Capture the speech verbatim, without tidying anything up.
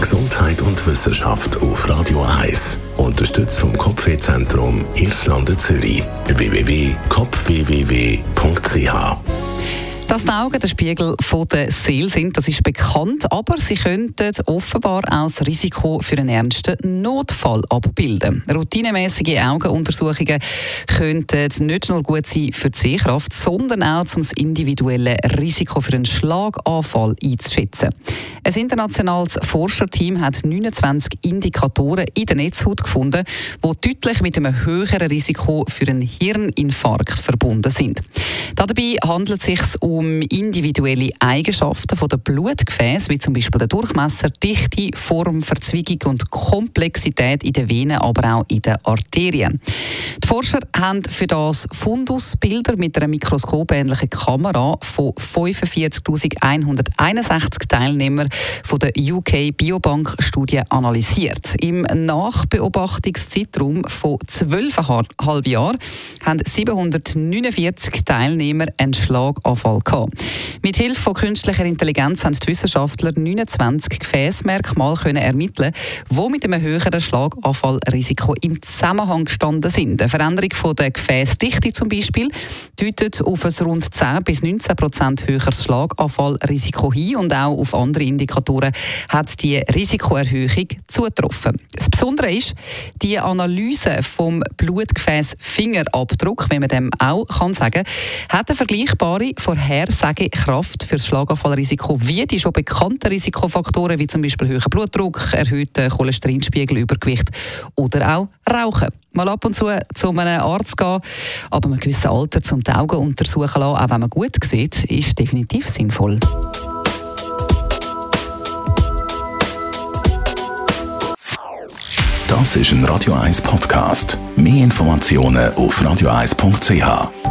Gesundheit und Wissenschaft auf Radio eins. Unterstützt vom Kopfwehzentrum Irlande Zürich. w w w punkt kopf w w w punkt c h. Dass die Augen der Spiegel von der Seele sind, das ist bekannt, aber sie könnten offenbar auch das Risiko für einen ernsten Notfall abbilden. Routinemäßige Augenuntersuchungen könnten nicht nur gut sein für die Sehkraft, sondern auch um das individuelle Risiko für einen Schlaganfall einzuschätzen. Ein internationales Forscherteam hat neunundzwanzig Indikatoren in der Netzhaut gefunden, die deutlich mit einem höheren Risiko für einen Hirninfarkt verbunden sind. Dabei handelt es sich um um individuelle Eigenschaften der Blutgefäße, wie zum Beispiel der Durchmesser, Dichte, Form, Verzweigung und Komplexität in den Venen, aber auch in den Arterien. Die Forscher haben für das Fundusbilder mit einer mikroskopähnlichen Kamera von fünfundvierzigtausendeinhunderteinundsechzig Teilnehmern von der U K Biobank-Studie analysiert. Im Nachbeobachtungszeitraum von zwölfeinhalb Jahren haben siebenhundertneunundvierzig Teilnehmer einen Schlaganfall gehabt. Mit Hilfe von künstlicher Intelligenz haben die Wissenschaftler neunundzwanzig Gefäßmerkmale können ermitteln, die mit einem höheren Schlaganfallrisiko im Zusammenhang gestanden sind. Eine Veränderung von der Gefäßdichte zum Beispiel deutet auf ein rund zehn bis neunzehn Prozent höheres Schlaganfallrisiko hin und auch auf andere Indikatoren hat die Risikoerhöhung zugetroffen. Das Besondere ist, die Analyse vom Blutgefäß-Fingerabdruck, wenn man dem auch kann sagen, hat eine vergleichbare Vorhersagekraft für das Schlaganfallrisiko wie die schon bekannten Risikofaktoren wie zum Beispiel hoher Blutdruck, erhöhter Cholesterinspiegel, Übergewicht oder auch Rauchen. Mal ab und zu zu einem Arzt gehen, aber einem gewissen Alter zum die Augen untersuchen lassen, auch wenn man gut sieht, ist definitiv sinnvoll. Das ist ein Radio eins Podcast. Mehr Informationen auf radio eins punkt c h.